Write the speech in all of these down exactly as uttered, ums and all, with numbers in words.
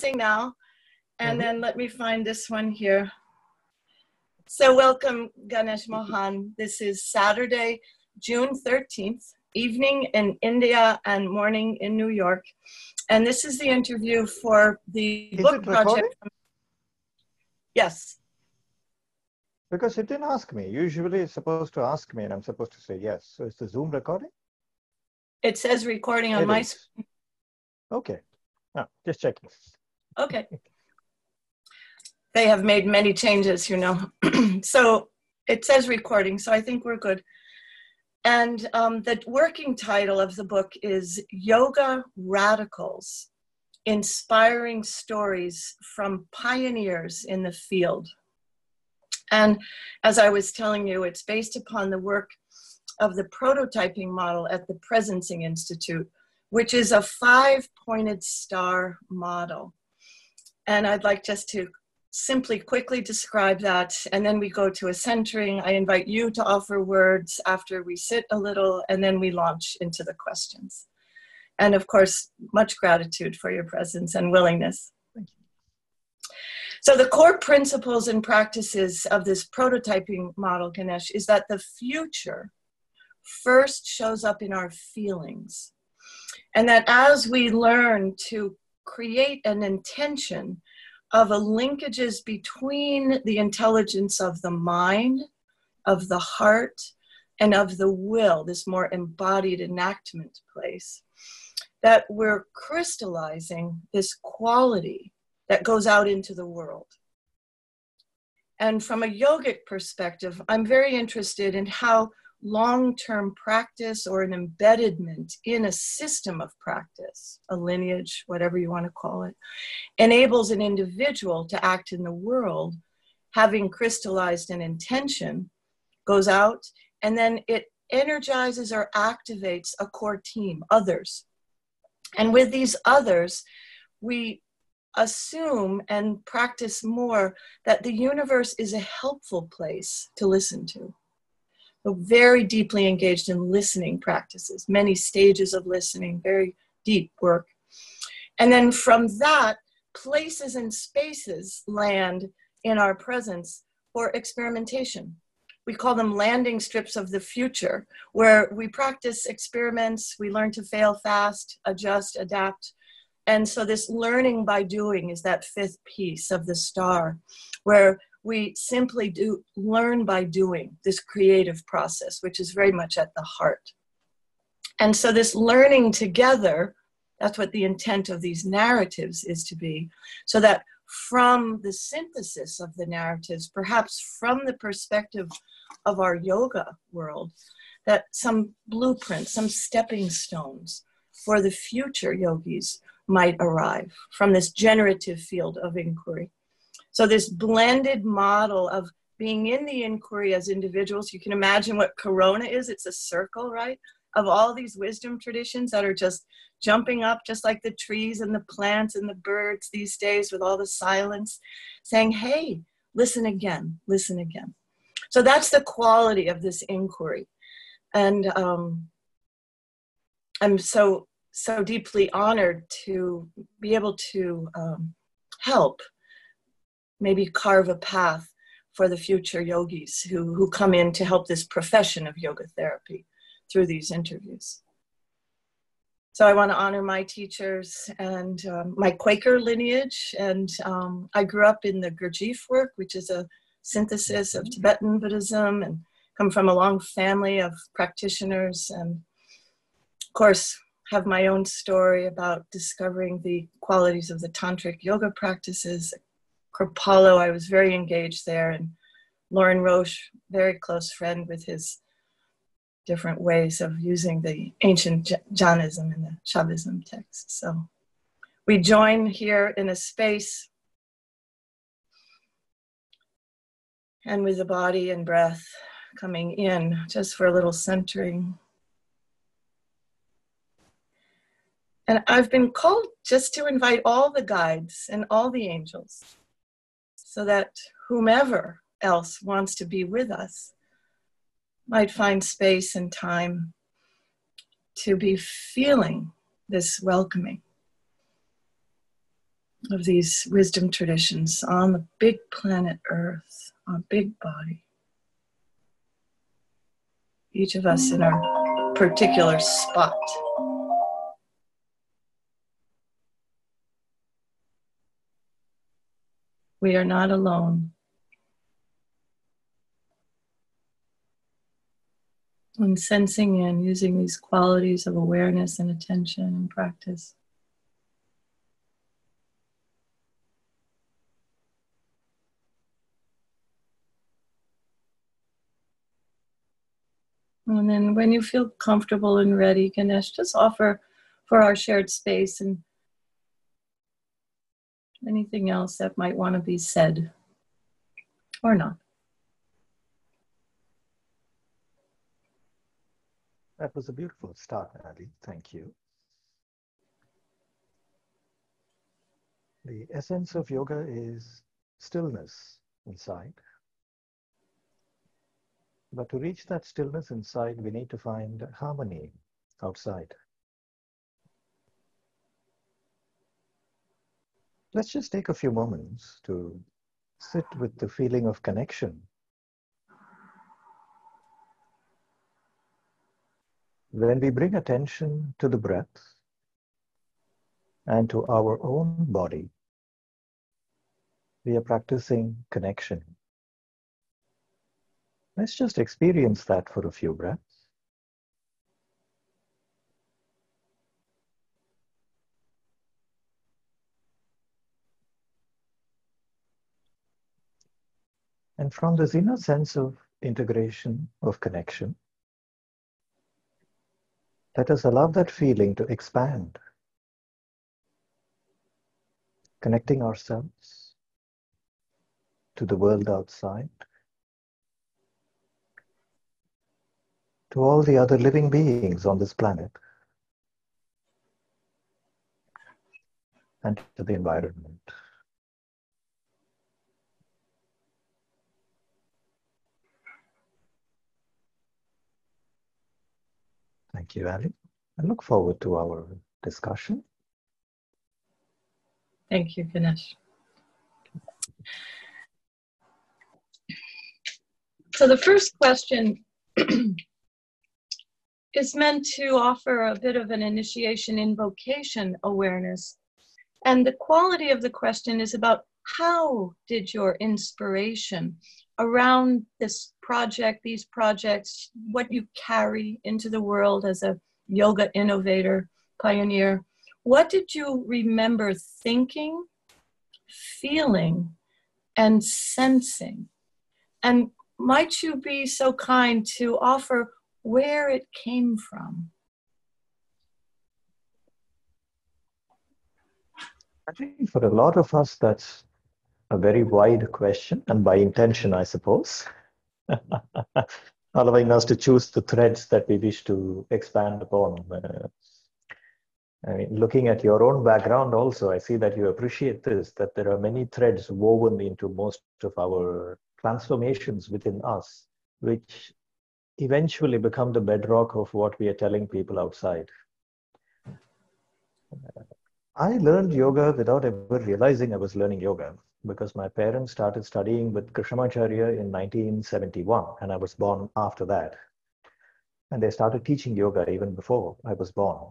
announcing now, and then let me find this one here. So welcome, Ganesh Mohan. This is Saturday, June thirteenth, evening in India and morning in New York. And this is the interview for the Is book it project. recording? Yes. Because it didn't ask me. Usually it's supposed to ask me and I'm supposed to say yes. So is the Zoom recording? It says recording on It my is. screen. Okay. No, just checking. Okay. They have made many changes, you know. So it says recording, so I think we're good. And um, the working title of the book is Yoga Radicals, Inspiring Stories from Pioneers in the Field. And as I was telling you, it's based upon the work of the prototyping model at the Presencing Institute, which is a five-pointed star model. And I'd like just to simply quickly describe that, and then we go to a centering. I invite you to offer words after we sit a little, and then we launch into the questions. And of course, much gratitude for your presence and willingness. Thank you. So the core principles and practices of this prototyping model, Ganesh, is that the future first shows up in our feelings. And that as we learn to create an intention of a linkages between the intelligence of the mind, of the heart, and of the will, this more embodied enactment place, that we're crystallizing this quality that goes out into the world. And from a yogic perspective, I'm very interested in how long-term practice or an embeddedment in a system of practice, a lineage, whatever you want to call it, enables an individual to act in the world, having crystallized an intention, goes out, and then it energizes or activates a core team, others. And with these others, we assume and practice more that the universe is a helpful place to listen to. So very deeply engaged in listening practices, many stages of listening, very deep work. And then from that, places and spaces land in our presence for experimentation. We call them landing strips of the future, where we practice experiments, we learn to fail fast, adjust, adapt. And so this learning by doing is that fifth piece of the star, where we simply do learn by doing, this creative process, which is very much at the heart. And so this learning together, that's what the intent of these narratives is to be, so that from the synthesis of the narratives, perhaps from the perspective of our yoga world, that some blueprints, some stepping stones for the future yogis might arrive from this generative field of inquiry. So this blended model of being in the inquiry as individuals, you can imagine what Corona is, it's a circle, right? Of all these wisdom traditions that are just jumping up, just like the trees and the plants and the birds these days with all the silence, saying, hey, listen again, listen again. So that's the quality of this inquiry. And um, I'm so, so deeply honored to be able to um, help maybe carve a path for the future yogis who, who come in to help this profession of yoga therapy through these interviews. So I want to honor my teachers and um, my Quaker lineage. And um, I grew up in the Gurdjieff work, which is a synthesis of Tibetan Buddhism, and come from a long family of practitioners. And of course, have my own story about discovering the qualities of the tantric yoga practices. Kripalu, I was very engaged there, and Lauren Roche, very close friend with his different ways of using the ancient Jainism and the Shaivism texts. So we join here in a space and with the body and breath coming in just for a little centering. And I've been called just to invite all the guides and all the angels so that whomever else wants to be with us might find space and time to be feeling this welcoming. of these wisdom traditions on the big planet Earth, our big body. Each of us in our particular spot. We are not alone. And sensing in, using these qualities of awareness and attention and practice. And then when you feel comfortable and ready, Ganesh, just offer for our shared space and anything else that might want to be said or not. That was a beautiful start, Ali. Thank you. The essence of yoga is stillness inside. But to reach that stillness inside, we need to find harmony outside. Let's just take a few moments to sit with the feeling of connection. When we bring attention to the breath and to our own body, we are practicing connection. Let's just experience that for a few breaths. And from this inner sense of integration, of connection, let us allow that feeling to expand, connecting ourselves to the world outside, to all the other living beings on this planet, and to the environment. Thank you, Ali. I look forward to our discussion. Thank you, Ganesh. So the first question is meant to offer a bit of an initiation invocation awareness. And the quality of the question is about how did your inspiration around this project, these projects, what you carry into the world as a yoga innovator, pioneer, what did you remember thinking, feeling, and sensing? And might you be so kind to offer where it came from? I think for a lot of us, that's a very wide question, and by intention, I suppose, allowing us to choose the threads that we wish to expand upon. Uh, I mean, looking at your own background also, I see that you appreciate this, that there are many threads woven into most of our transformations within us, which eventually become the bedrock of what we are telling people outside. I learned yoga without ever realizing I was learning yoga, because my parents started studying with Krishnamacharya in nineteen seventy-one, and I was born after that. And they started teaching yoga even before I was born.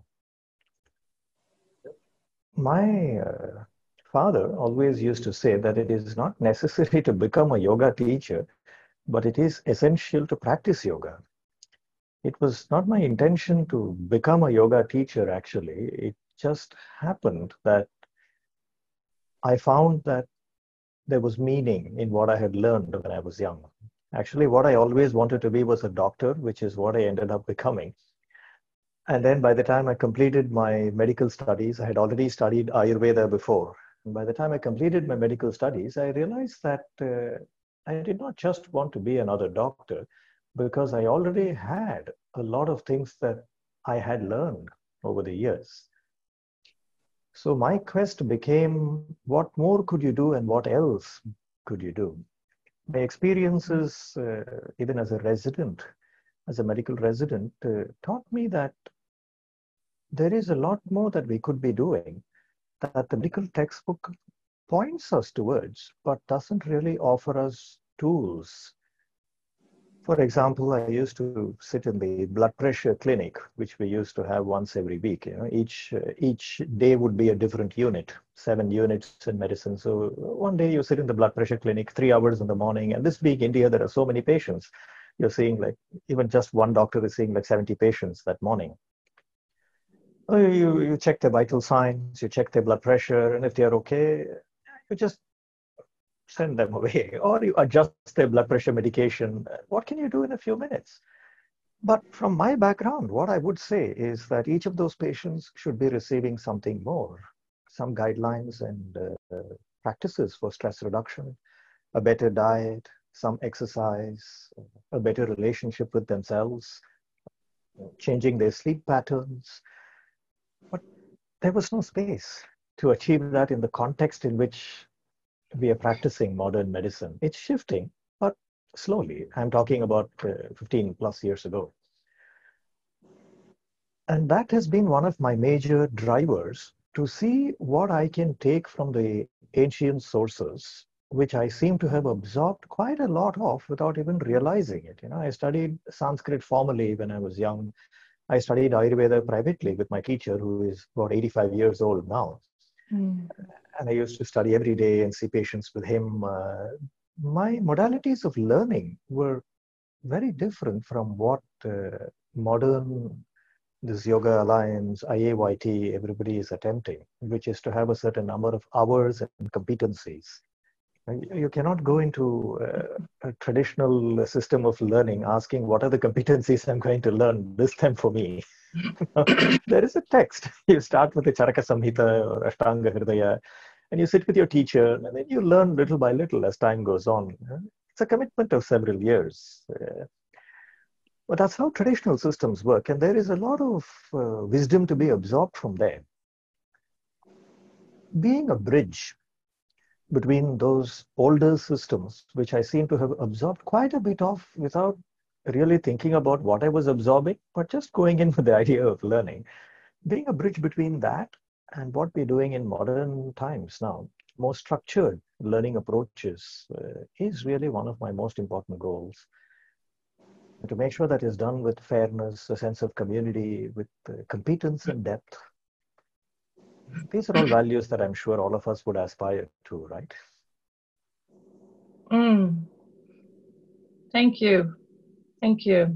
My uh, father always used to say that it is not necessary to become a yoga teacher, but it is essential to practice yoga. It was not my intention to become a yoga teacher, actually. It just happened that I found that there was meaning in what I had learned when I was young. Actually, what I always wanted to be was a doctor, which is what I ended up becoming. And then by the time I completed my medical studies, I had already studied Ayurveda before. And by the time I completed my medical studies, I realized that uh, I did not just want to be another doctor, because I already had a lot of things that I had learned over the years. So my quest became, what more could you do and what else could you do? My experiences, uh, even as a resident, as a medical resident, uh, taught me that there is a lot more that we could be doing, that the medical textbook points us towards, but doesn't really offer us tools. For example, I used to sit in the blood pressure clinic, which we used to have once every week. You know, each uh, each day would be a different unit, seven units in medicine. So one day you sit in the blood pressure clinic, three hours in the morning, and this being India, there are so many patients. You're seeing like even just one doctor is seeing like seventy patients that morning. Oh, You you check their vital signs, you check their blood pressure, and if they're okay, you just send them away, or you adjust their blood pressure medication. What can you do in a few minutes? But from my background, what I would say is that each of those patients should be receiving something more, some guidelines and uh, practices for stress reduction, a better diet, some exercise, a better relationship with themselves, changing their sleep patterns. But there was no space to achieve that in the context in which we are practicing modern medicine. It's shifting, but slowly. I'm talking about uh, fifteen plus years ago. And that has been one of my major drivers to see what I can take from the ancient sources, which I seem to have absorbed quite a lot of without even realizing it. You know, I studied Sanskrit formally when I was young. I studied Ayurveda privately with my teacher, who is about eighty-five years old now. Mm. And I used to study every day and see patients with him. Uh, my modalities of learning were very different from what uh, modern, this Yoga Alliance, I A Y T, everybody is attempting, which is to have a certain number of hours and competencies. You cannot go into a, a traditional system of learning asking what are the competencies I'm going to learn this time for me. There is a text. You start with the Charaka Samhita or Ashtanga Hridaya, and you sit with your teacher, and then you learn little by little as time goes on. It's a commitment of several years. But that's how traditional systems work, and there is a lot of uh, wisdom to be absorbed from there. Being a bridge between those older systems, which I seem to have absorbed quite a bit of without really thinking about what I was absorbing, but just going in with the idea of learning. Being a bridge between that and what we're doing in modern times now, more structured learning approaches, uh, is really one of my most important goals. And to make sure that is done with fairness, a sense of community, with uh, competence and depth. These are all values that I'm sure all of us would aspire to, right? Mm. Thank you. Thank you.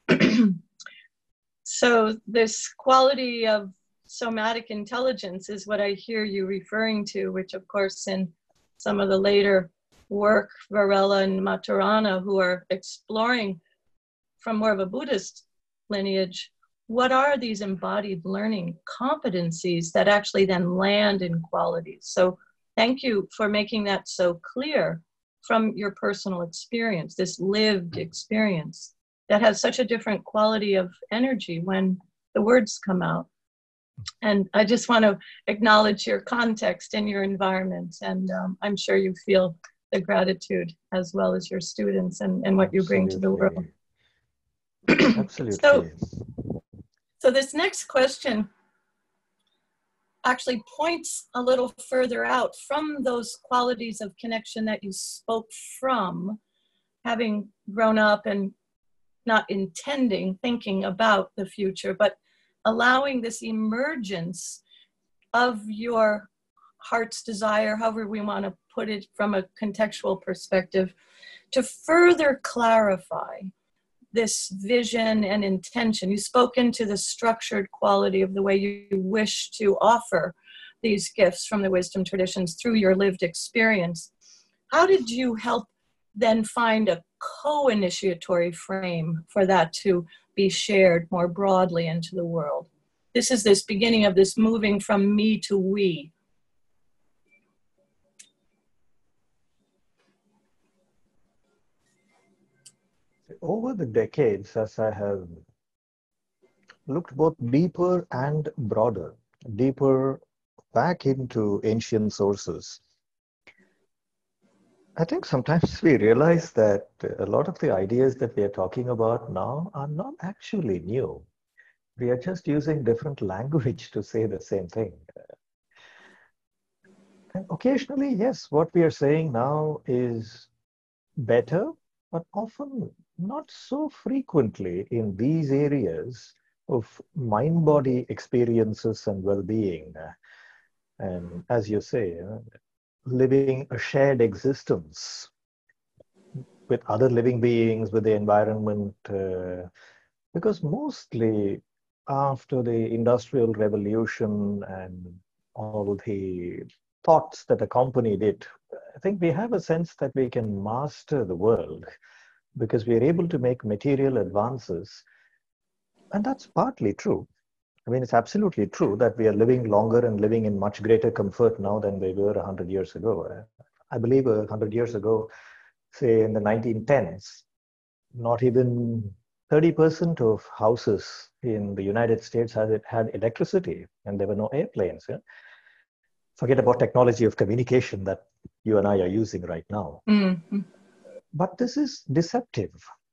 So this quality of somatic intelligence is what I hear you referring to, which of course in some of the later work, Varela and Maturana, who are exploring from more of a Buddhist lineage, what are these embodied learning competencies that actually then land in qualities? So thank you for making that so clear from your personal experience, this lived experience that has such a different quality of energy when the words come out. And I just want to acknowledge your context and your environment. And um, I'm sure you feel the gratitude as well as your students and, and what you bring to the world. Absolutely. So, so this next question actually points a little further out from those qualities of connection that you spoke from, having grown up and not intending, thinking about the future, but allowing this emergence of your heart's desire, however we want to put it from a contextual perspective, to further clarify this vision and intention. You spoke into the structured quality of the way you wish to offer these gifts from the wisdom traditions through your lived experience. How did you help then find a co-initiatory frame for that to be shared more broadly into the world? This is this beginning of this moving from me to we. Over the decades, as I have looked both deeper and broader, deeper back into ancient sources, I think sometimes we realize that a lot of the ideas that we are talking about now are not actually new. We are just using different language to say the same thing. And occasionally, yes, what we are saying now is better, but often not so frequently in these areas of mind-body experiences and well-being. And as you say, uh, living a shared existence with other living beings, with the environment, uh, because mostly after the Industrial Revolution and all the thoughts that accompanied it, I think we have a sense that we can master the world because we are able to make material advances. And that's partly true. I mean, it's absolutely true that we are living longer and living in much greater comfort now than we were one hundred years ago. I believe one hundred years ago, say in the nineteen tens, not even thirty percent of houses in the United States had, had electricity, and there were no airplanes. Yeah? Forget about technology of communication that you and I are using right now. Mm-hmm. But this is deceptive.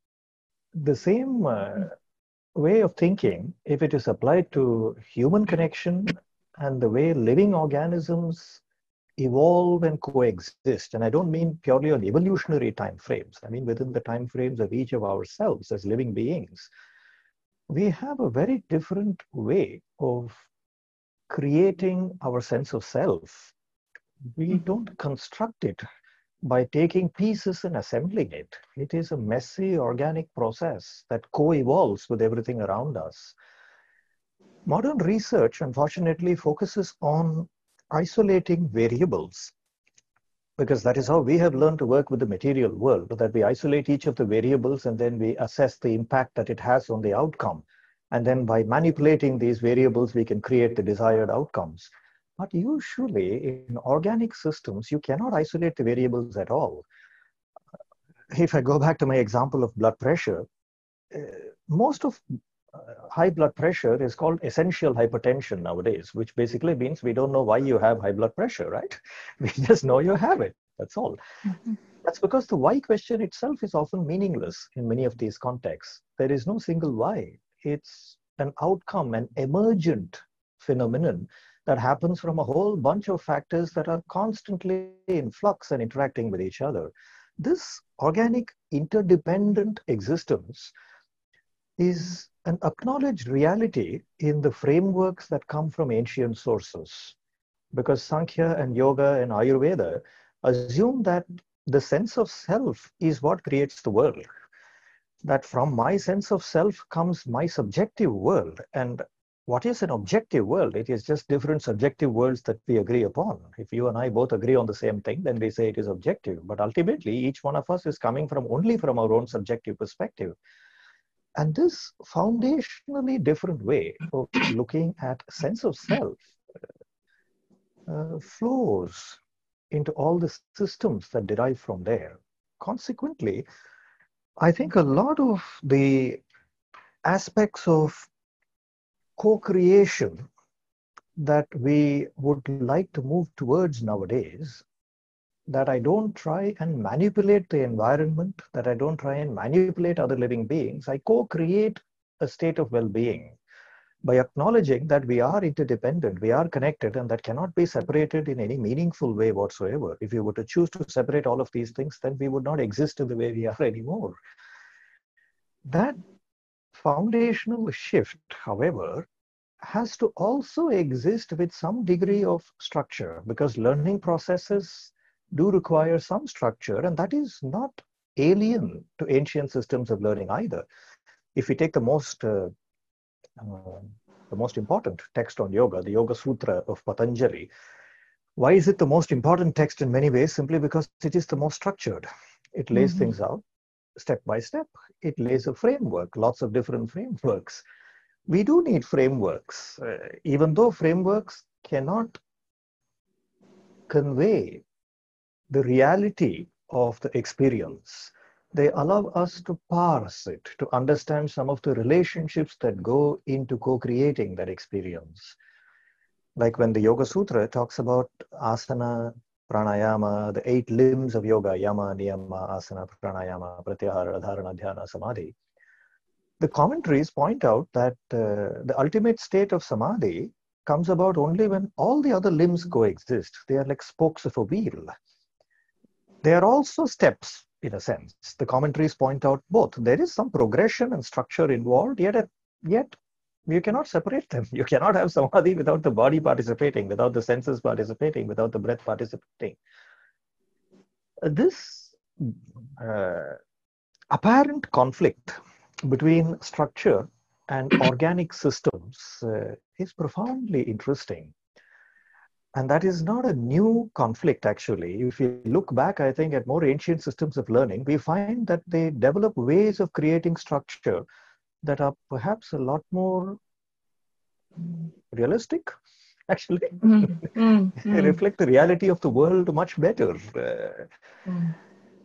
The same uh, way of thinking, if it is applied to human connection and the way living organisms evolve and coexist, and I don't mean purely on evolutionary time frames, I mean within the time frames of each of ourselves as living beings, we have a very different way of creating our sense of self. We don't construct it by taking pieces and assembling it. It is a messy organic process that co-evolves with everything around us. Modern research, unfortunately, focuses on isolating variables, because that is how we have learned to work with the material world, that we isolate each of the variables and then we assess the impact that it has on the outcome. And then by manipulating these variables, we can create the desired outcomes. But usually in organic systems, you cannot isolate the variables at all. If I go back to my example of blood pressure, uh, most of uh, high blood pressure is called essential hypertension nowadays, which basically means we don't know why you have high blood pressure, right? We just know you have it. That's all. Mm-hmm. That's because the why question itself is often meaningless in many of these contexts. There is no single why. It's an outcome, an emergent phenomenon that happens from a whole bunch of factors that are constantly in flux and interacting with each other. This organic interdependent existence is an acknowledged reality in the frameworks that come from ancient sources. Because Sankhya and Yoga and Ayurveda assume that the sense of self is what creates the world. That from my sense of self comes my subjective world. And what is an objective world? It is just different subjective worlds that we agree upon. If you and I both agree on the same thing, then we say it is objective. But ultimately, each one of us is coming from only from our own subjective perspective. And this foundationally different way of looking at sense of self uh, flows into all the systems that derive from there. Consequently, I think a lot of the aspects of co-creation that we would like to move towards nowadays, that I don't try and manipulate the environment, that I don't try and manipulate other living beings, I co-create a state of well-being by acknowledging that we are interdependent, we are connected, and that cannot be separated in any meaningful way whatsoever. If you were to choose to separate all of these things, then we would not exist in the way we are anymore. That foundational shift, however, has to also exist with some degree of structure, because learning processes do require some structure, and that is not alien to ancient systems of learning either. If we take the most uh, uh, the most important text on yoga, the Yoga Sutra of Patanjali, why is it the most important text in many ways? Simply because it is the most structured. It lays mm-hmm. things out step by step. It lays a framework, lots of different frameworks. We do need frameworks, uh, even though frameworks cannot convey the reality of the experience. They allow us to parse it, to understand some of the relationships that go into co-creating that experience. Like when the Yoga Sutra talks about asana, pranayama, the eight limbs of yoga, yama, niyama, asana, pranayama, pratyahara, dharana, dhyana, samadhi, the commentaries point out that uh, the ultimate state of samadhi comes about only when all the other limbs coexist. They are like spokes of a wheel. They are also steps, in a sense. The commentaries point out both. There is some progression and structure involved, yet, yet you cannot separate them. You cannot have samadhi without the body participating, without the senses participating, without the breath participating. This uh, apparent conflict between structure and organic systems uh, is profoundly interesting. And that is not a new conflict, actually. If you look back, I think, at more ancient systems of learning, we find that they develop ways of creating structure that are perhaps a lot more realistic, actually. Mm, mm, they mm. reflect the reality of the world much better. Uh, mm.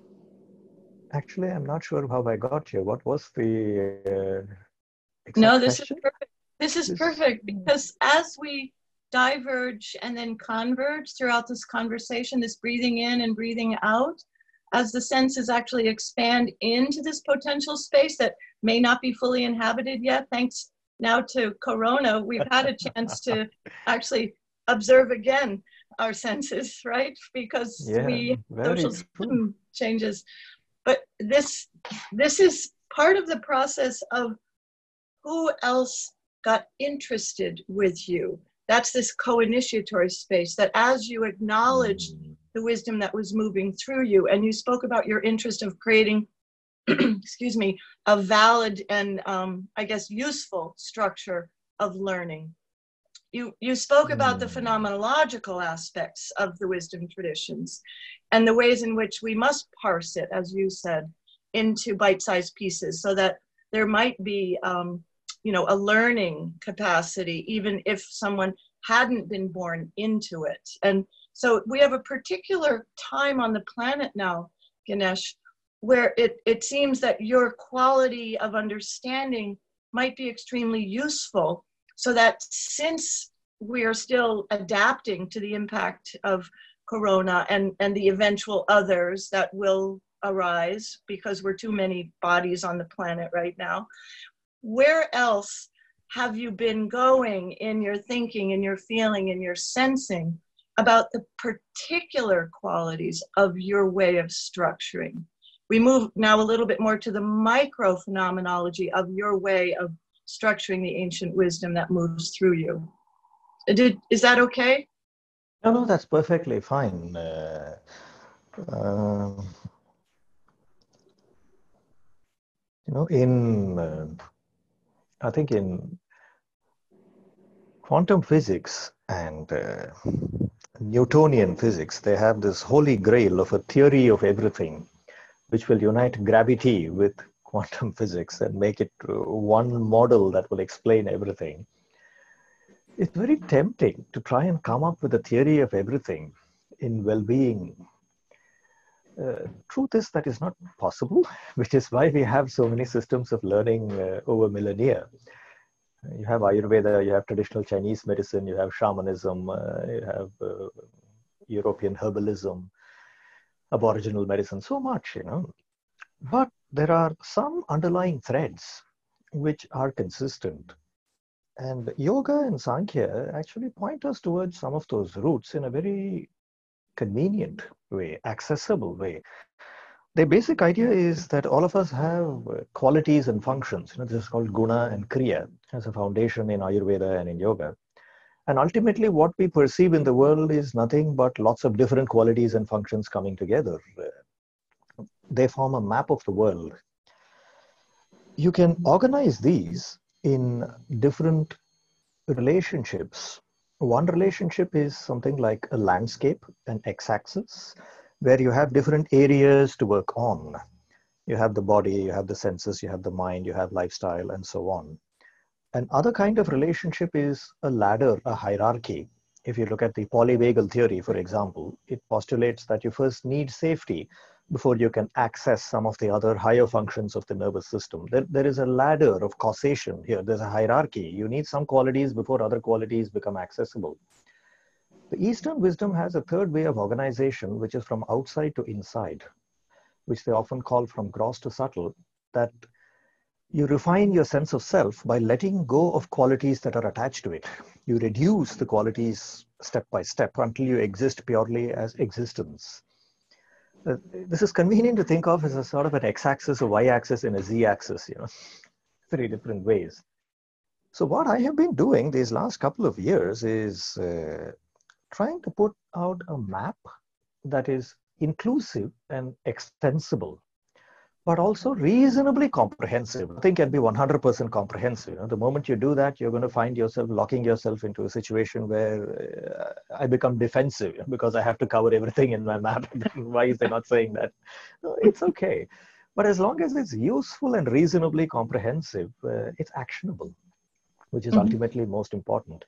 Actually, I'm not sure how I got here. What was the uh, exact No, this question? is perfect. This is this... perfect, because as we diverge and then converge throughout this conversation, this breathing in and breathing out, as the senses actually expand into this potential space that may not be fully inhabited yet, thanks now to Corona, we've had a chance to actually observe again our senses, right? Because yeah, we social system changes. But this, this is part of the process of who else got interested with you. That's this co-initiatory space, that as you acknowledged mm. the wisdom that was moving through you, and you spoke about your interest of creating, excuse me, a valid and um, I guess useful structure of learning. You, you spoke about mm. the phenomenological aspects of the wisdom traditions and the ways in which we must parse it, as you said, into bite-sized pieces so that there might be um, you know, a learning capacity, even if someone hadn't been born into it. And so we have a particular time on the planet now, Ganesh, where it, it seems that your quality of understanding might be extremely useful, so that since we are still adapting to the impact of Corona and, and the eventual others that will arise because we're too many bodies on the planet right now, where else have you been going in your thinking, in your feeling, in your sensing about the particular qualities of your way of structuring? We move now a little bit more to the micro phenomenology of your way of structuring the ancient wisdom that moves through you. Did, is that okay? No, no, that's perfectly fine. Uh, uh, you know, in uh, I think in quantum physics and uh, Newtonian physics, they have this holy grail of a theory of everything, which will unite gravity with quantum physics and make it one model that will explain everything. It's very tempting to try and come up with a theory of everything in well-being. Uh, truth is that is not possible, which is why we have so many systems of learning uh, over millennia. You have Ayurveda, you have traditional Chinese medicine, you have shamanism, uh, you have uh, European herbalism, aboriginal medicine, so much, you know. But there are some underlying threads which are consistent. And yoga and Sankhya actually point us towards some of those roots in a very convenient way, accessible way. The basic idea is that all of us have qualities and functions. You know, this is called guna and kriya as a foundation in Ayurveda and in yoga. And ultimately, what we perceive in the world is nothing but lots of different qualities and functions coming together. They form a map of the world. You can organize these in different relationships. One relationship is something like a landscape, an x-axis, where you have different areas to work on. You have the body, you have the senses, you have the mind, you have lifestyle, and so on. Another kind of relationship is a ladder, a hierarchy. If you look at the polyvagal theory, for example, it postulates that you first need safety before you can access some of the other higher functions of the nervous system. There, there is a ladder of causation here. There's a hierarchy. You need some qualities before other qualities become accessible. The Eastern wisdom has a third way of organization, which is from outside to inside, which they often call from gross to subtle, that You refine your sense of self by letting go of qualities that are attached to it. You reduce the qualities step by step until you exist purely as existence. Uh, this is convenient to think of as a sort of an x-axis, a y-axis, and a z-axis, you know, three different ways. So what I have been doing these last couple of years is uh, trying to put out a map that is inclusive and extensible, but also reasonably comprehensive. Nothing can be one hundred percent comprehensive. You know, the moment you do that, you're going to find yourself locking yourself into a situation where uh, I become defensive because I have to cover everything in my map. Why is they not saying that? No, it's okay. But as long as it's useful and reasonably comprehensive, uh, it's actionable, which is Mm-hmm. ultimately most important.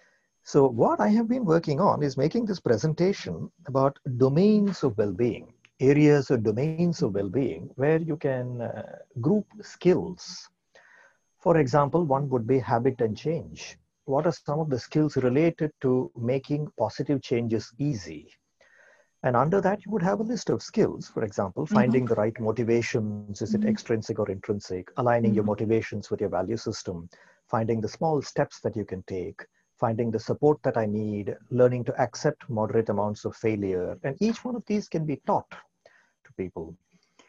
So what I have been working on is making this presentation about domains of well-being, areas or domains of well-being where you can uh, group skills. For example, one would be habit and change. What are some of the skills related to making positive changes easy? And under that, you would have a list of skills. For example, finding Mm-hmm. the right motivations. Is it Mm-hmm. extrinsic or intrinsic? Aligning your Mm-hmm. motivations with your value system. Finding the small steps that you can take. Finding the support that I need. Learning to accept moderate amounts of failure. And each one of these can be taught to people.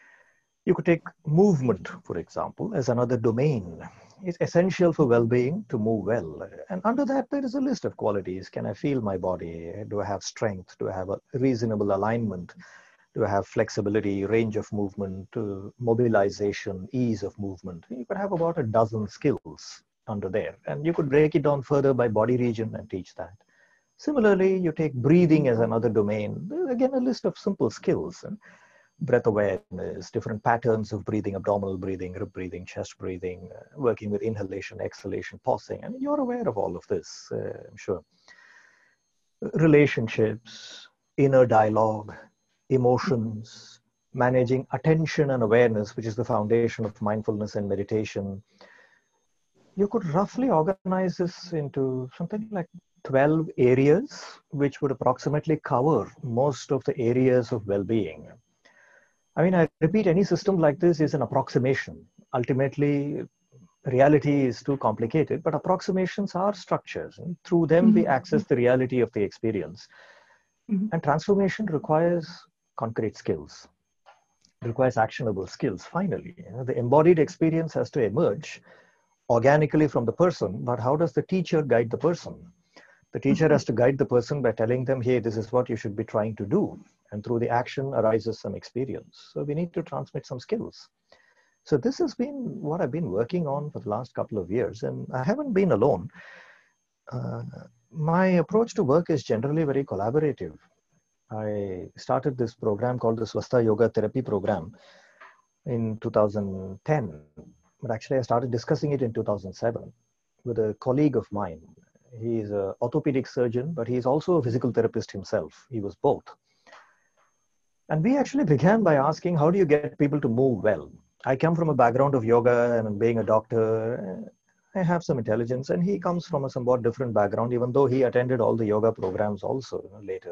You could take movement, for example, as another domain. It's essential for well-being to move well. And under that, there is a list of qualities. Can I feel my body? Do I have strength? Do I have a reasonable alignment? Do I have flexibility, range of movement, uh, mobilization, ease of movement? You could have about a dozen skills under there. And you could break it down further by body region and teach that. Similarly, you take breathing as another domain. Again, a list of simple skills. And breath awareness, different patterns of breathing, abdominal breathing, rib breathing, chest breathing, uh, working with inhalation, exhalation, pausing. And you're aware of all of this, uh, I'm sure. Relationships, inner dialogue, emotions, managing attention and awareness, which is the foundation of mindfulness and meditation. You could roughly organize this into something like twelve areas, which would approximately cover most of the areas of well-being. I mean, I repeat, any system like this is an approximation. Ultimately, reality is too complicated, but approximations are structures. And through them, we access the reality of the experience. Mm-hmm. And transformation requires concrete skills, it requires actionable skills, finally. You know, the embodied experience has to emerge organically from the person, but how does the teacher guide the person? The teacher has to guide the person by telling them, hey, this is what you should be trying to do. And through the action arises some experience. So we need to transmit some skills. So this has been what I've been working on for the last couple of years. And I haven't been alone. Uh, my approach to work is generally very collaborative. I started this program called the Swastha Yoga Therapy Program in two thousand ten. But actually, I started discussing it in two thousand seven with a colleague of mine. He is an orthopedic surgeon, but he's also a physical therapist himself. He was both. And we actually began by asking, how do you get people to move well? I come from a background of yoga and being a doctor. I have some intelligence, and he comes from a somewhat different background, even though he attended all the yoga programs also, you know, later.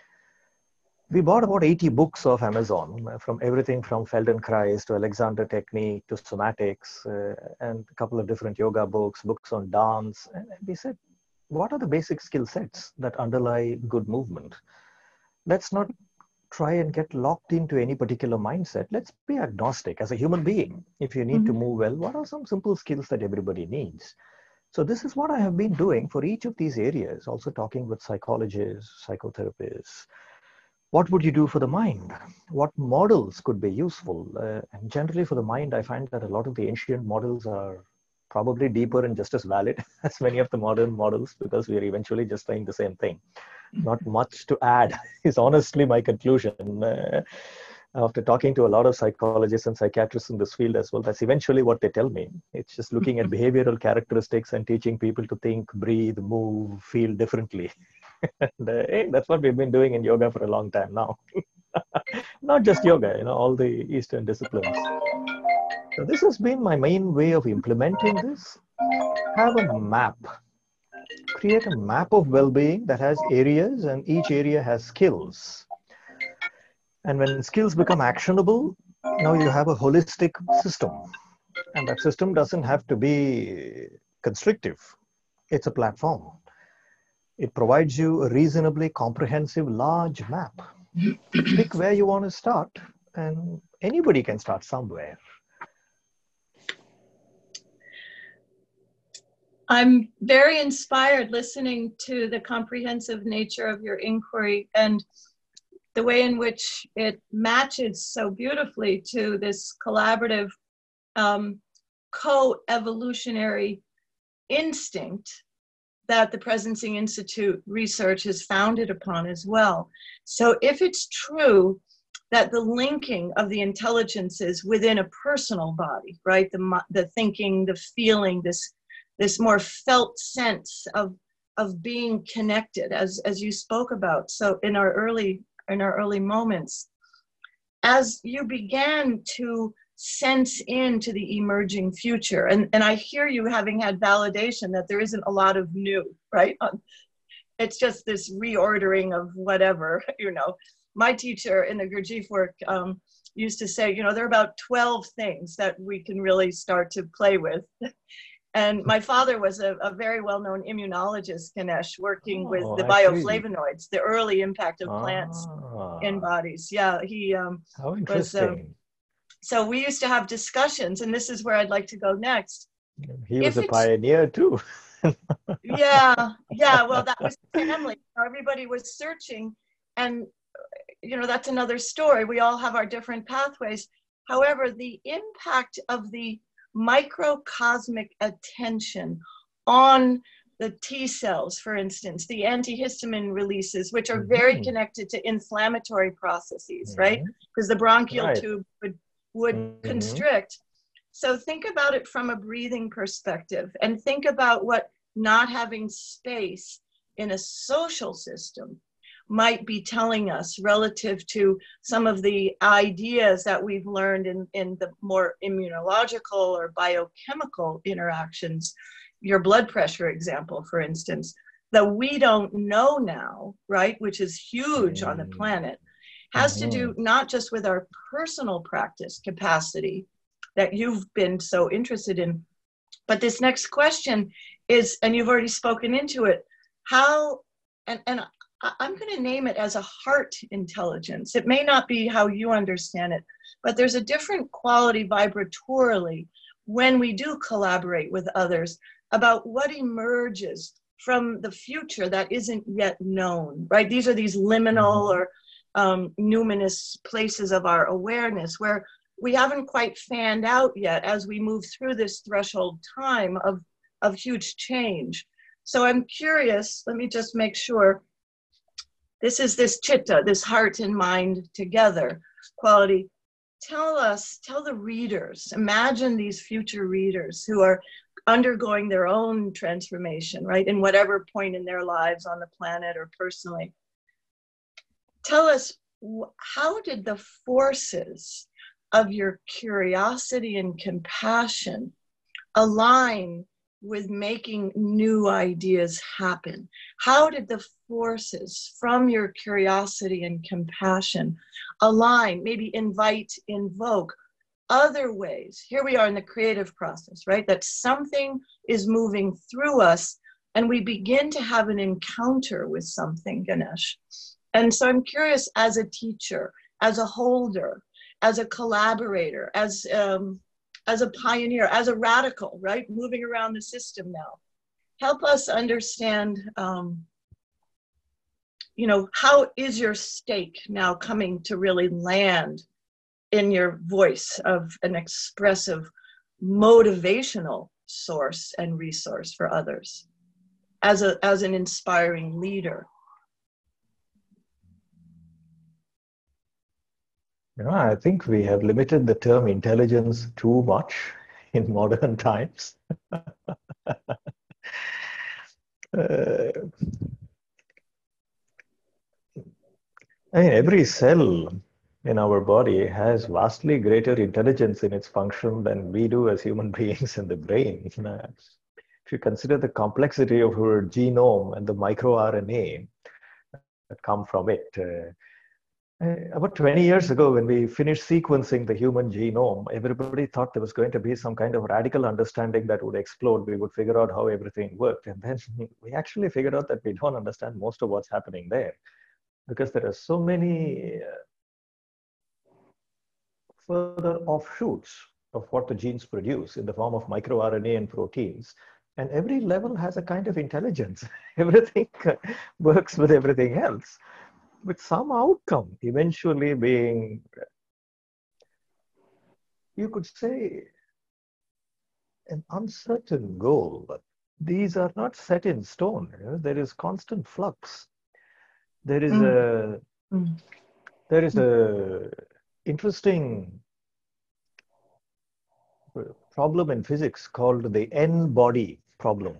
We bought about eighty books off Amazon, from everything from Feldenkrais to Alexander Technique to somatics, uh, and a couple of different yoga books, books on dance. And we said, what are the basic skill sets that underlie good movement? Let's not try and get locked into any particular mindset. Let's be agnostic as a human being. If you need Mm-hmm. to move well, what are some simple skills that everybody needs? So this is what I have been doing for each of these areas, also talking with psychologists, psychotherapists. What would you do for the mind? What models could be useful? Uh, and generally for the mind, I find that a lot of the ancient models are probably deeper and just as valid as many of the modern models, because we are eventually just saying the same thing. Not much to add is honestly my conclusion. Uh, after talking to a lot of psychologists and psychiatrists in this field as well, that's eventually what they tell me. It's just looking at behavioral characteristics and teaching people to think, breathe, move, feel differently. And, uh, hey, that's what we've been doing in yoga for a long time now. Not just yoga, you know, all the Eastern disciplines. So this has been my main way of implementing this. Have a map. Create a map of well-being that has areas, and each area has skills. And when skills become actionable, now you have a holistic system. And that system doesn't have to be constrictive. It's a platform. It provides you a reasonably comprehensive large map. Pick where you want to start, and anybody can start somewhere. I'm very inspired listening to the comprehensive nature of your inquiry and the way in which it matches so beautifully to this collaborative um, co-evolutionary instinct that the Presencing Institute research is founded upon as well. So if it's true that the linking of the intelligences within a personal body, right, the, the thinking, the feeling, this this more felt sense of of being connected, as as you spoke about. So in our early in our early moments, as you began to sense into the emerging future, and and I hear you having had validation that there isn't a lot of new, right? It's just this reordering of whatever, you know. My teacher in the Gurdjieff work um, used to say, you know, there are about twelve things that we can really start to play with. And my father was a, a very well-known immunologist, Ganesh, working Oh, with the I see. bioflavonoids, the early impact of plants Ah, in bodies. Yeah, he um, how was. interesting. Um, so we used to have discussions, and this is where I'd like to go next. He was If a it's, pioneer too. yeah, yeah. Well, that was family. Everybody was searching, and you know that's another story. We all have our different pathways. However, the impact of the microcosmic attention on the T cells, for instance, the antihistamine releases, which are very Mhm. connected to inflammatory processes, Mhm. right? Because the bronchial Right. tube would, would Mhm. constrict. So think about it from a breathing perspective, and think about what not having space in a social system might be telling us relative to some of the ideas that we've learned in, in the more immunological or biochemical interactions, your blood pressure example, for instance, that we don't know now, right, which is huge on the planet, has to do not just with our personal practice capacity that you've been so interested in, but this next question is, and you've already spoken into it, how, and, and I'm going to name it as a heart intelligence. It may not be how you understand it, but there's a different quality vibratorily when we do collaborate with others about what emerges from the future that isn't yet known, right? These are these liminal or um, numinous places of our awareness where we haven't quite fanned out yet as we move through this threshold time of, of huge change. So I'm curious, let me just make sure. This is this chitta, this heart and mind together quality. Tell us, tell the readers, imagine these future readers who are undergoing their own transformation, right, in whatever point in their lives on the planet or personally. Tell us, how did the forces of your curiosity and compassion align with making new ideas happen? How did the forces from your curiosity and compassion align, maybe invite, invoke other ways? Here we are in the creative process, right? That something is moving through us and we begin to have an encounter with something, Ganesh. And so I'm curious, as a teacher, as a holder, as a collaborator, as um, as a pioneer, as a radical, right, moving around the system now. Help us understand, um, you know, how is your stake now coming to really land in your voice of an expressive, motivational source and resource for others, as a as an inspiring leader? You know, I think we have limited the term intelligence too much in modern times. uh, I mean, every cell in our body has vastly greater intelligence in its function than we do as human beings in the brain. If you consider the complexity of our genome and the microRNA that come from it, uh, Uh, about twenty years ago, when we finished sequencing the human genome, everybody thought there was going to be some kind of radical understanding that would explode. We would figure out how everything worked. And then we actually figured out that we don't understand most of what's happening there, because there are so many uh, further offshoots of what the genes produce in the form of microRNA and proteins. And every level has a kind of intelligence. Everything works with everything else, with some outcome eventually being, you could say, an uncertain goal. But these are not set in stone. You know? There is constant flux. There is Mm. a Mm. there is a interesting problem in physics called the n-body problem.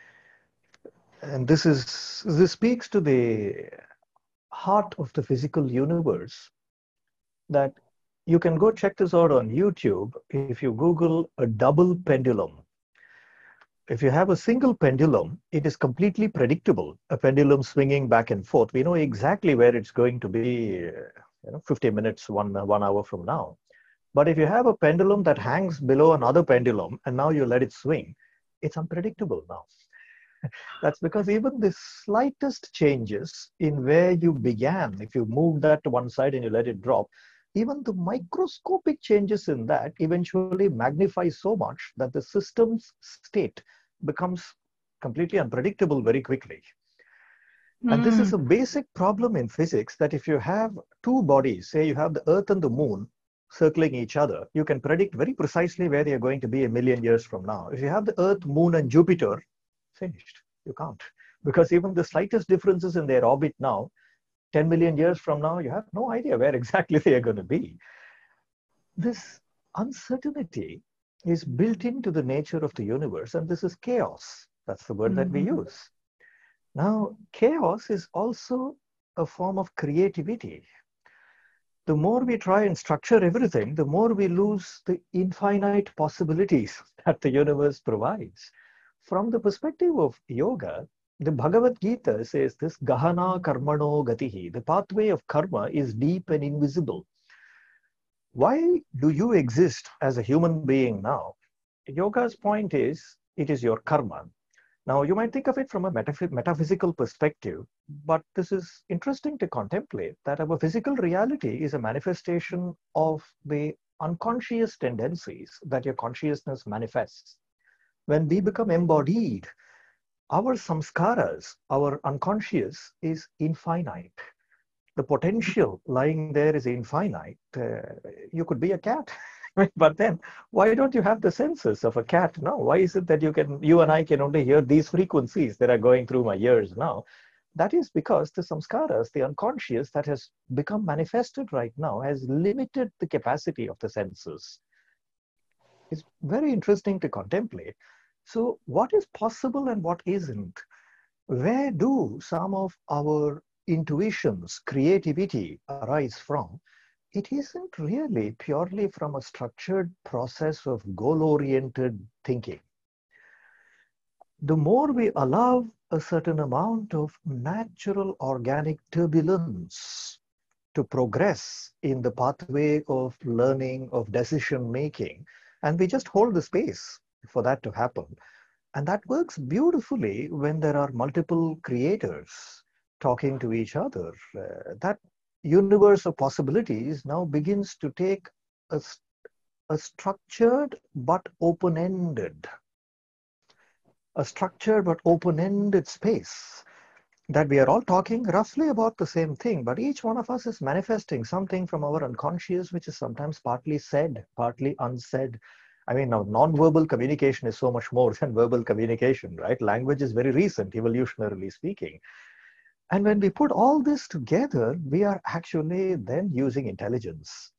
And this is this speaks to the heart of the physical universe, that you can go check this out on YouTube. If you Google a double pendulum, if you have a single pendulum, it is completely predictable. A pendulum swinging back and forth, we know exactly where it's going to be, you know, fifty minutes, one, one hour from now. But if you have a pendulum that hangs below another pendulum and now you let it swing, it's unpredictable now. That's because even the slightest changes in where you began, if you move that to one side and you let it drop, even the microscopic changes in that eventually magnify so much that the system's state becomes completely unpredictable very quickly. Mm. And this is a basic problem in physics, that if you have two bodies, say you have the Earth and the Moon circling each other, you can predict very precisely where they are going to be a million years from now. If you have the Earth, Moon, and Jupiter, finished. You can't. Because even the slightest differences in their orbit now, ten million years from now, you have no idea where exactly they are going to be. This uncertainty is built into the nature of the universe, and this is chaos. That's the word mm-hmm. that we use. Now, chaos is also a form of creativity. The more we try and structure everything, the more we lose the infinite possibilities that the universe provides. From the perspective of yoga, the Bhagavad Gita says this, Gahana Karmano Gatihi. The pathway of karma is deep and invisible. Why do you exist as a human being now? Yoga's point is, it is your karma. Now, you might think of it from a metaph- metaphysical perspective, but this is interesting to contemplate, that our physical reality is a manifestation of the unconscious tendencies that your consciousness manifests. When we become embodied, our samskaras, our unconscious, is infinite. The potential lying there is infinite. Uh, you could be a cat, but then why don't you have the senses of a cat now? Why is it that you can, you and I can only hear these frequencies that are going through my ears now? That is because the samskaras, the unconscious that has become manifested right now, has limited the capacity of the senses. It's very interesting to contemplate. So what is possible and what isn't? Where do some of our intuitions, creativity arise from? It isn't really purely from a structured process of goal-oriented thinking. The more we allow a certain amount of natural organic turbulence to progress in the pathway of learning, of decision-making, and we just hold the space for that to happen. And that works beautifully when there are multiple creators talking to each other. Uh, that universe of possibilities now begins to take a, a structured but open-ended, a structured but open-ended space, that we are all talking roughly about the same thing, but each one of us is manifesting something from our unconscious, which is sometimes partly said, partly unsaid. I mean, now non-verbal communication is so much more than verbal communication, right? Language is very recent, evolutionarily speaking. And when we put all this together, we are actually then using intelligence.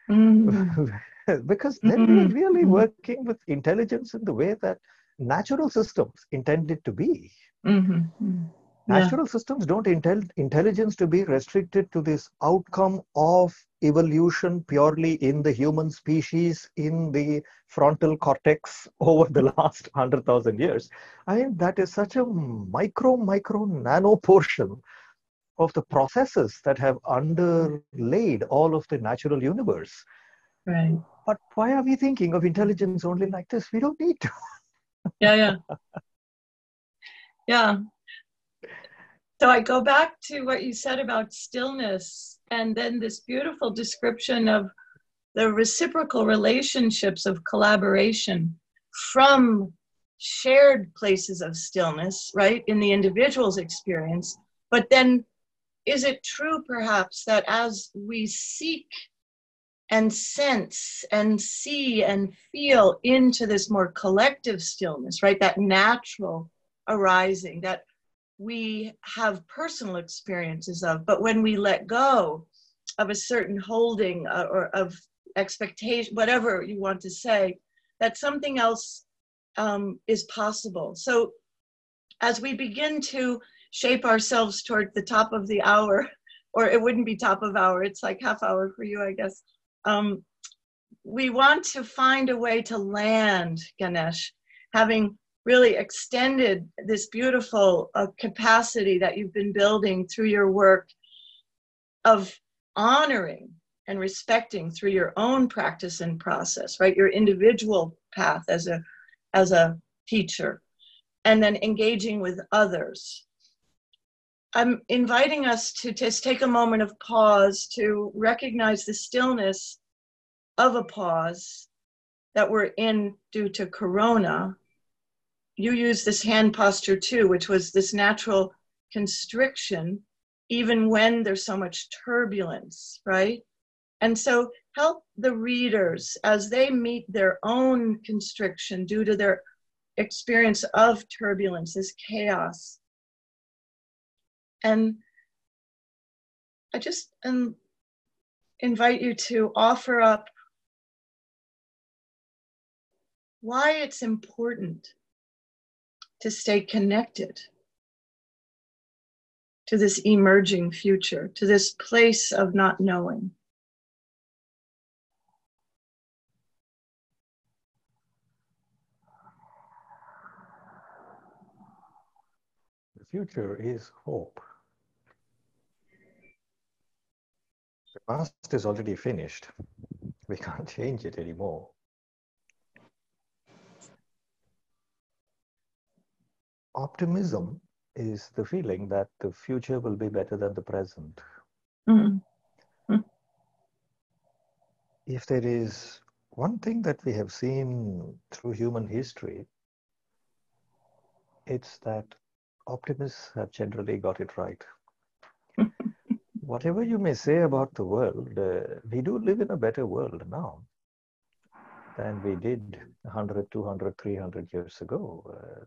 Mm-hmm. Because then mm-hmm. we are really working with intelligence in the way that natural systems intended to be. Mm-hmm. Natural yeah. systems don't intend intelligence to be restricted to this outcome of evolution purely in the human species, in the frontal cortex over the last one hundred thousand years. I mean, that is such a micro, micro, nano portion of the processes that have underlaid all of the natural universe. Right. But why are we thinking of intelligence only like this? We don't need to. Yeah, yeah. Yeah. So I go back to what you said about stillness, and then this beautiful description of the reciprocal relationships of collaboration from shared places of stillness, right, in the individual's experience. But then, is it true perhaps that as we seek and sense and see and feel into this more collective stillness, right, that natural arising that we have personal experiences of, but when we let go of a certain holding uh, or of expectation, whatever you want to say, that something else um, is possible. So as we begin to shape ourselves toward the top of the hour, or it wouldn't be top of hour, it's like half hour for you, I guess. Um, we want to find a way to land, Ganesh, having really extended this beautiful uh, capacity that you've been building through your work of honoring and respecting through your own practice and process, right? Your individual path as a, as a teacher, and then engaging with others. I'm inviting us to just take a moment of pause to recognize the stillness of a pause that we're in due to Corona. You use this hand posture too, which was this natural constriction, even when there's so much turbulence, right? And so help the readers as they meet their own constriction due to their experience of turbulence, this chaos. And I just um, invite you to offer up why it's important to stay connected to this emerging future, to this place of not knowing. The future is hope. The past is already finished. We can't change it anymore. Optimism is the feeling that the future will be better than the present. Mm-hmm. If there is one thing that we have seen through human history, it's that optimists have generally got it right. Whatever you may say about the world, uh, we do live in a better world now than we did one hundred, two hundred, three hundred years ago. Uh,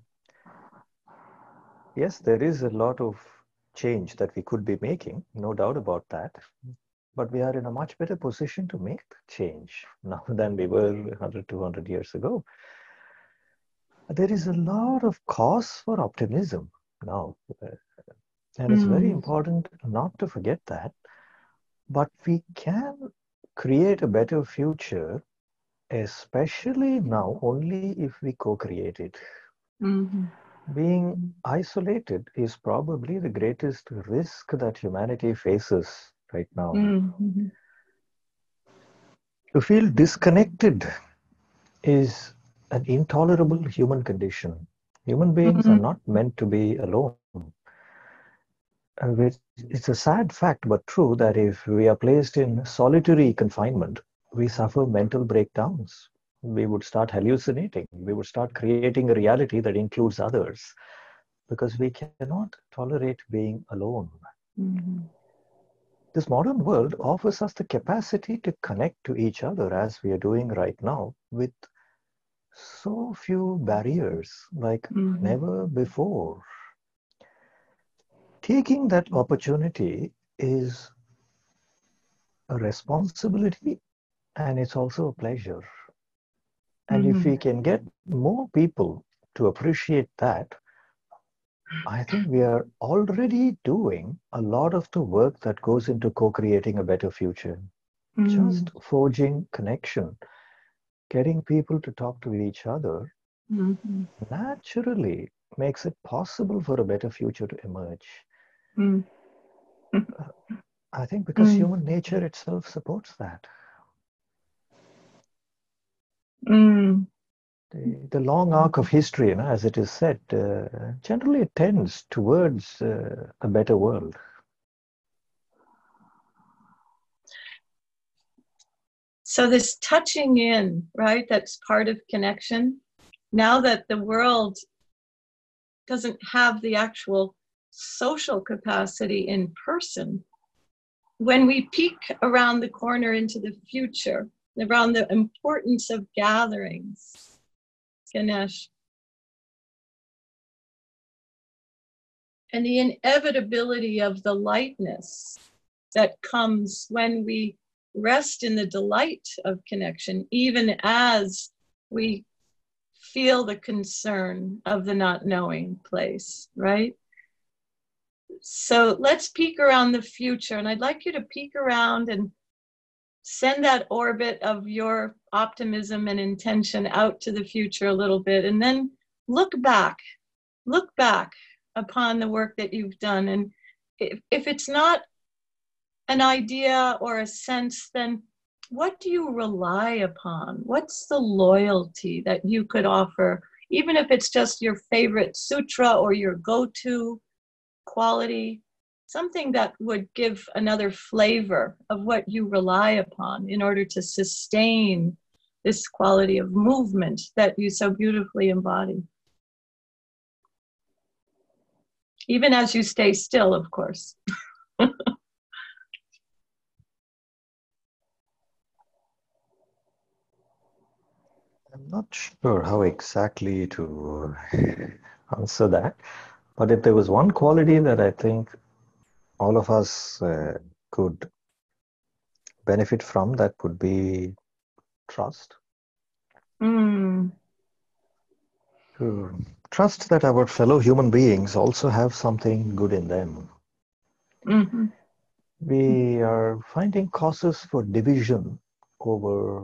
yes, there is a lot of change that we could be making, no doubt about that. But we are in a much better position to make change now than we were one hundred, two hundred years ago. There is a lot of cause for optimism now. Uh, and it's very important not to forget that. But we can create a better future, especially now, only if we co-create it. Mm-hmm. Being isolated is probably the greatest risk that humanity faces right now. Mm-hmm. To feel disconnected is an intolerable human condition. Human beings Mm-hmm. are not meant to be alone. It's a sad fact, but true, that if we are placed in solitary confinement, we suffer mental breakdowns. We would start hallucinating. We would start creating a reality that includes others, because we cannot tolerate being alone. Mm-hmm. This modern world offers us the capacity to connect to each other as we are doing right now, with so few barriers like Mm-hmm. never before. Taking that opportunity is a responsibility, and it's also a pleasure. And Mm-hmm. if we can get more people to appreciate that, I think we are already doing a lot of the work that goes into co-creating a better future. Mm-hmm. Just forging connection, getting people to talk to each other, mm-hmm. naturally makes it possible for a better future to emerge. Mm. I think because Mm. human nature itself supports that. Mm. The, the long arc of history, you know, as it is said, uh, generally it tends towards uh, a better world. So this touching in, right, that's part of connection. Now that the world doesn't have the actual social capacity in person, when we peek around the corner into the future, around the importance of gatherings, Ganesh, and the inevitability of the lightness that comes when we rest in the delight of connection, even as we feel the concern of the not knowing place, right? So let's peek around the future. And I'd like you to peek around and send that orbit of your optimism and intention out to the future a little bit. And then look back, look back upon the work that you've done. And if, if it's not an idea or a sense, then what do you rely upon? What's the loyalty that you could offer, even if it's just your favorite sutra or your go-to quality, something that would give another flavor of what you rely upon in order to sustain this quality of movement that you so beautifully embody. Even as you stay still, of course. I'm not sure how exactly to answer that, but if there was one quality that I think all of us uh, could benefit from, that would be trust. Mm. To trust that our fellow human beings also have something good in them. Mm-hmm. We are finding causes for division over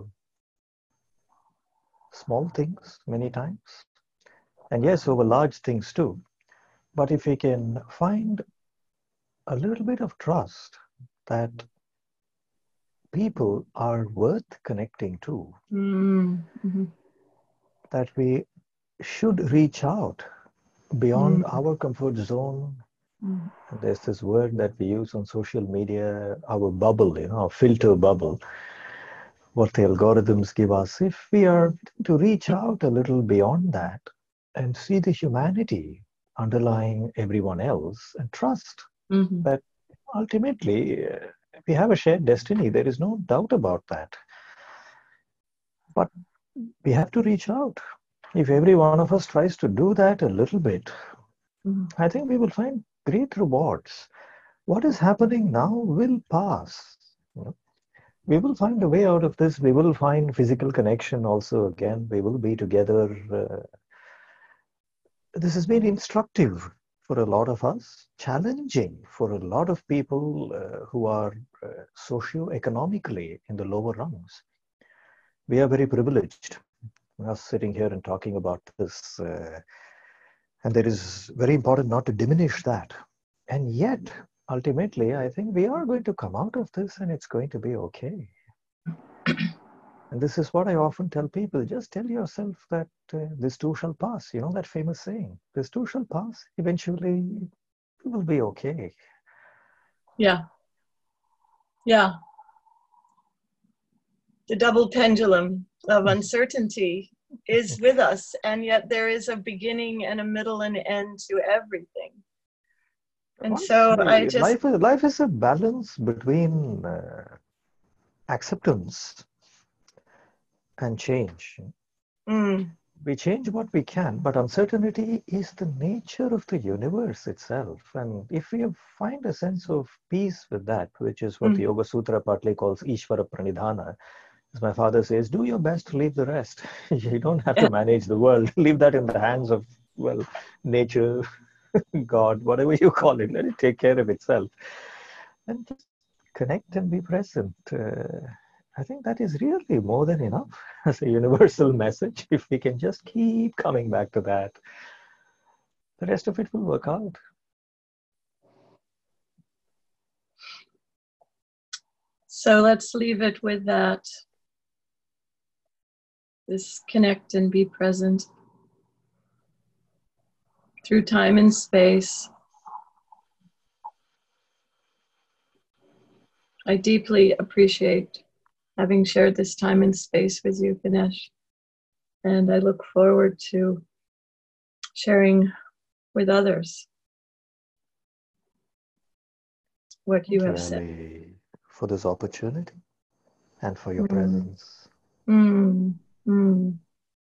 small things many times, and yes, over large things too. But if we can find a little bit of trust that people are worth connecting to, Mm-hmm. that we should reach out beyond Mm-hmm. our comfort zone. Mm-hmm. And there's this word that we use on social media, our bubble, you know, our filter bubble, what the algorithms give us. If we are to reach out a little beyond that and see the humanity underlying everyone else and trust Mm-hmm. that ultimately uh, we have a shared destiny, there is no doubt about that. But we have to reach out. If every one of us tries to do that a little bit, Mm-hmm. I think we will find great rewards. What is happening now will pass. You know, we will find a way out of this. We will find physical connection also again. We will be together. Uh, this has been instructive for a lot of us, challenging for a lot of people uh, who are uh, socio-economically in the lower rungs. We are very privileged, us sitting here and talking about this. Uh, and there is very important not to diminish that. And yet, ultimately, I think we are going to come out of this and it's going to be okay. And this is what I often tell people. Just tell yourself that uh, this too shall pass. You know that famous saying, this too shall pass. Eventually, it will be okay. Yeah. Yeah. The double pendulum of uncertainty is with us, and yet there is a beginning and a middle and end to everything. And so I just... Life is, life is a balance between uh, acceptance and change. Mm. We change what we can, but uncertainty is the nature of the universe itself. And if we find a sense of peace with that, which is what Mm. the Yoga Sutra partly calls Ishvara Pranidhana, as my father says, do your best, leave the rest. You don't have to manage the world. Leave that in the hands of, well, nature, God, whatever you call it. Let it take care of itself. And just connect and be present. Uh, I think that is really more than enough as a universal message. If we can just keep coming back to that, the rest of it will work out. So let's leave it with that. This connect and be present through time and space. I deeply appreciate having shared this time and space with you, Ganesh. And I look forward to sharing with others what you have said. Thank you, Ali, for this opportunity and for your Mm. presence. Mm. Mm.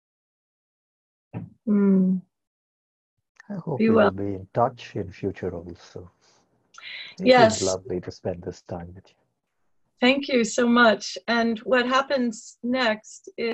Mm. I hope Be we well. will be in touch in future also. It Yes. was lovely to spend this time with you. Thank you so much. And what happens next is